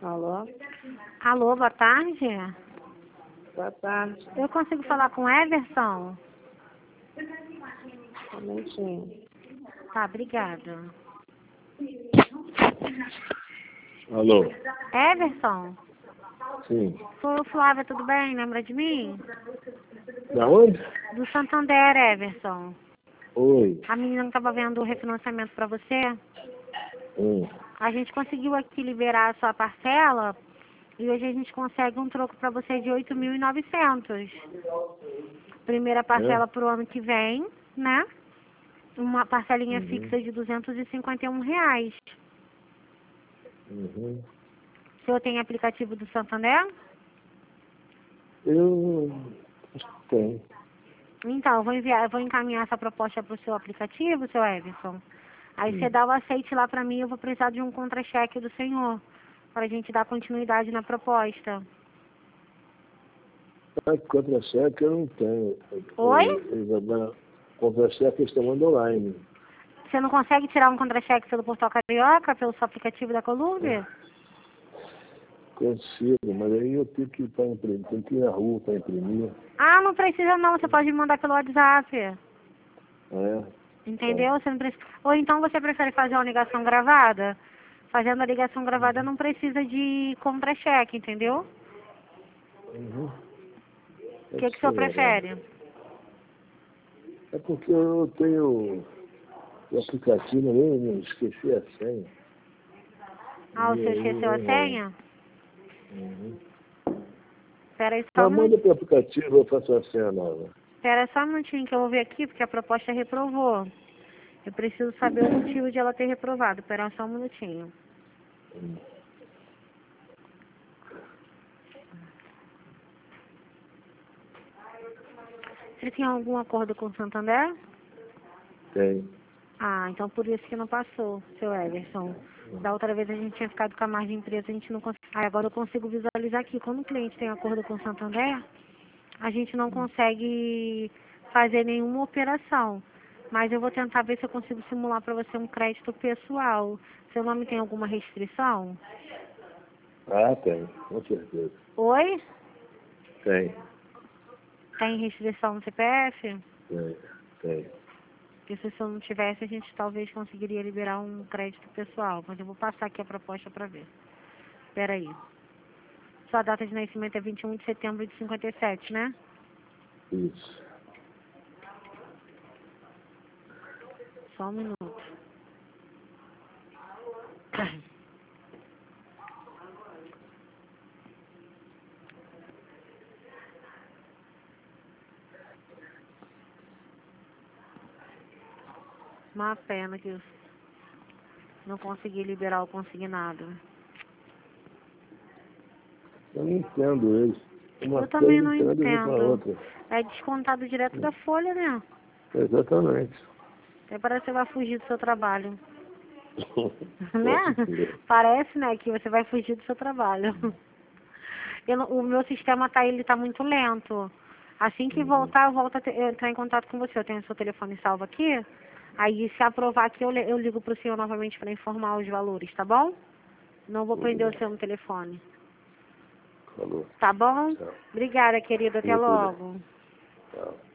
Alô? Alô, boa tarde. Boa tarde. Eu consigo falar com o Everson? Um momentinho. Tá, obrigada. Alô? Everson? Sim. Sou eu, Flávia, tudo bem? Lembra de mim? Da onde? Do Santander, Everson. Oi. A menina que estava vendo o refinanciamento para você. A gente conseguiu aqui liberar a sua parcela e hoje a gente consegue um troco para você de 8.900. Primeira parcela para o ano que vem, né? Uma parcelinha fixa de R$ 251. Uhum. O senhor tem aplicativo do Santander? Eu acho que tem. Então, eu vou encaminhar essa proposta para o seu aplicativo, seu Everson. Aí você dá o aceite lá para mim, eu vou precisar de um contra-cheque do senhor, para a gente dar continuidade na proposta. Contra-cheque eu não tenho. Oi? Contra-cheque eles estão mandando online. Você não consegue tirar um contra-cheque pelo Portal Carioca, pelo seu aplicativo da Colômbia? Consigo, mas aí eu tenho que ir para imprimir, tenho que ir na rua para imprimir. Ah, não precisa não, você pode me mandar pelo WhatsApp. É. Entendeu? Você não precisa... Ou então você prefere fazer uma ligação gravada? Fazendo a ligação gravada não precisa de contra-cheque, entendeu? Uhum. O que o senhor prefere? É porque eu tenho o aplicativo, eu esqueci a senha. Ah, o senhor esqueceu a senha? Uhum. Espera aí só Mas um manda minutinho. para o aplicativo, eu faço a senha nova. Espera só um minutinho que eu vou ver aqui, porque a proposta reprovou. Eu preciso saber o motivo de ela ter reprovado. Espera só um minutinho. Você tem algum acordo com o Santander? Tem. Ah, então por isso que não passou, seu Everson. Da outra vez a gente tinha ficado com a margem empresa, a gente não conseguiu. Ah, agora eu consigo visualizar aqui. Quando o cliente tem acordo com o Santander, a gente não consegue fazer nenhuma operação. Mas eu vou tentar ver se eu consigo simular para você um crédito pessoal. Seu nome tem alguma restrição? Ah, tem, com certeza. Oi? Tem. Tem restrição no CPF? Tem. Porque se o senhor não tivesse, a gente talvez conseguiria liberar um crédito pessoal. Mas eu vou passar aqui a proposta para ver. Espera aí. Sua data de nascimento é 21 de setembro de 57, né? Isso. Só um minuto. Uma pena que eu não consegui liberar o consignado. Eu não entendo eles. Uma Eu também não coisa entendo e vou para entendo. outra. É descontado direto da folha, né? Exatamente. Até parece que você vai fugir do seu trabalho. Né? Pode ser. Parece, né, que você vai fugir do seu trabalho. O meu sistema ele tá muito lento. Assim que voltar, eu volto a entrar em contato com você. Eu tenho o seu telefone salvo aqui. Aí, se aprovar aqui, eu ligo pro senhor novamente para informar os valores, tá bom? Não vou prender o seu no telefone. Falou. Tá bom? Tchau. Obrigada, querido. Até Muito bem. logo. Tchau.